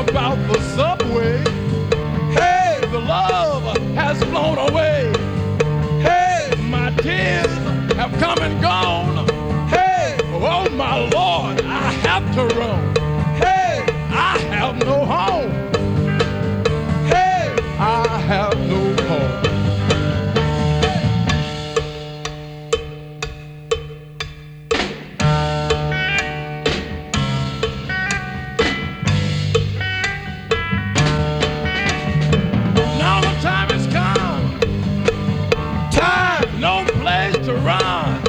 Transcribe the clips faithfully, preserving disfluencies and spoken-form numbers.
about the subway. Hey, the love has flown away. Hey, my tears have come and gone. Hey, oh my Lord, I have to roam. Hey, I have no home. Hey, I have no home. Now the time has come. Time, no place to run.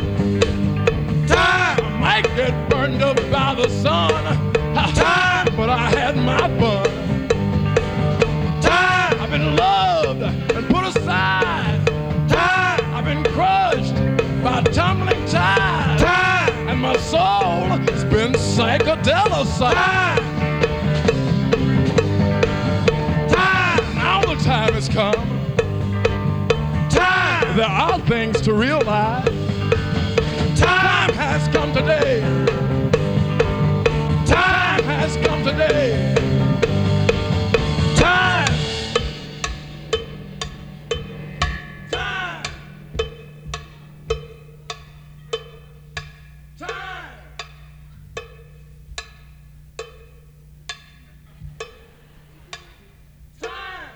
Time might get burned up by the sun. Time, but I had my fun. Time, I've been loved and put aside. Time, I've been crushed by tumbling tide. Time, and my soul has been psychedelicized. Time, now the time has come. Time, there are things to realize. Time has come today. Time has come today. Time. Time. Time. Time.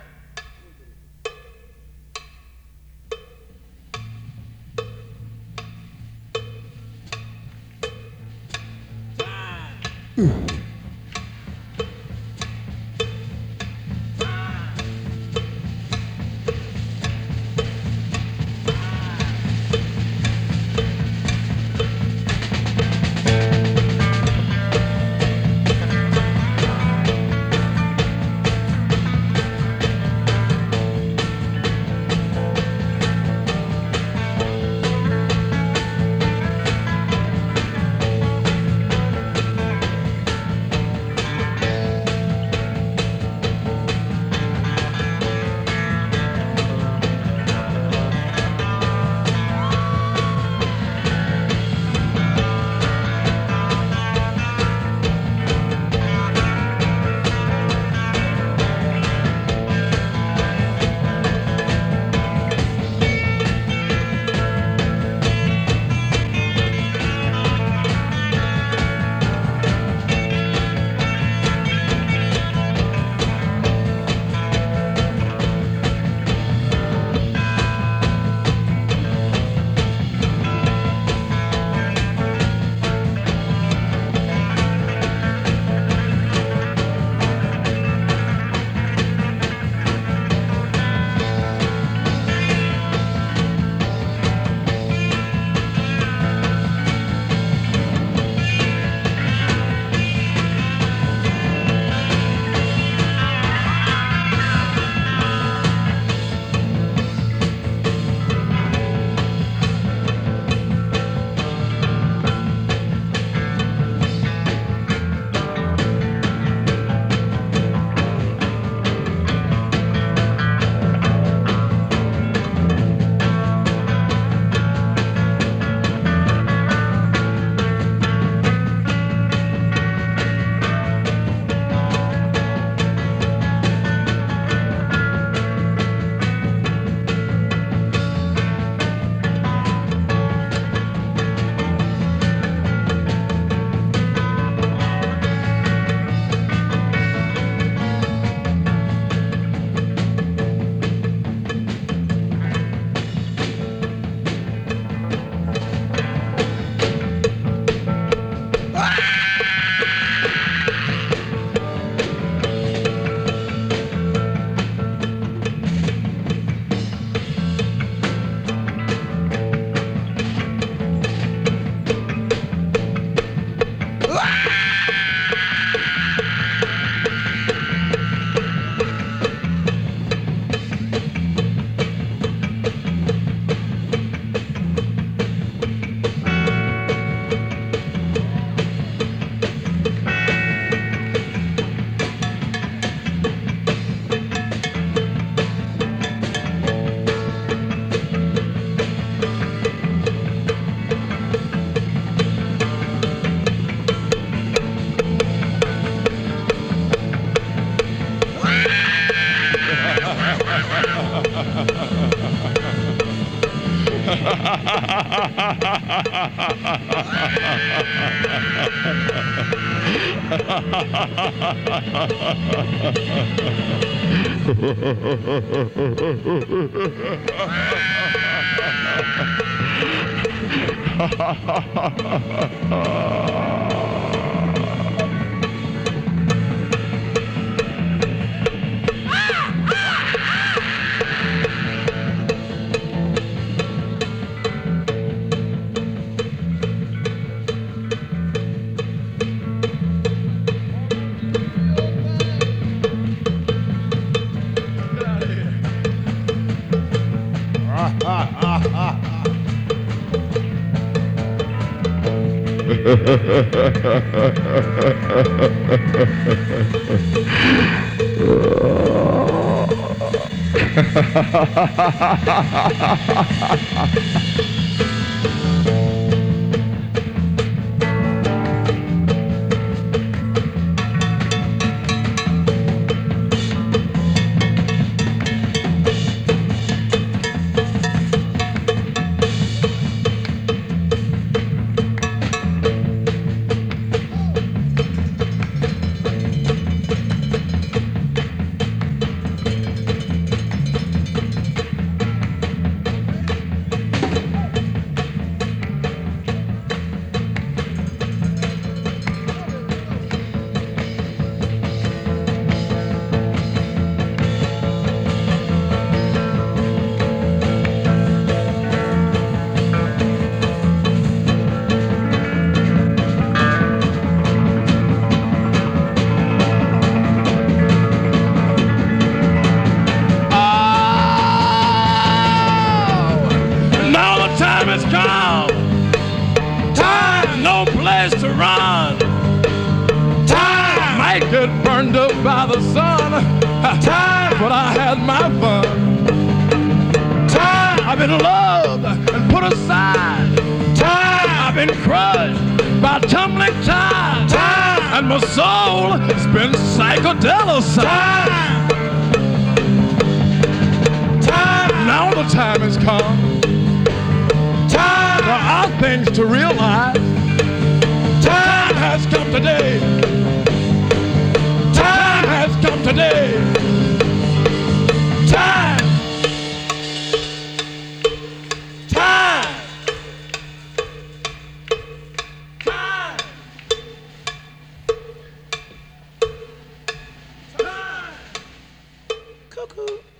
To run. Time might get burned up by the sun. Time, but I had my fun. Time, I've been loved and put aside. Time, I've been crushed by tumbling tide. Time, and my soul has been psychedelicized. Time, time, now the time has come. Time, there are things to realize. Time has come today. Time has come today. Time. Time. Time. Time. Cuckoo.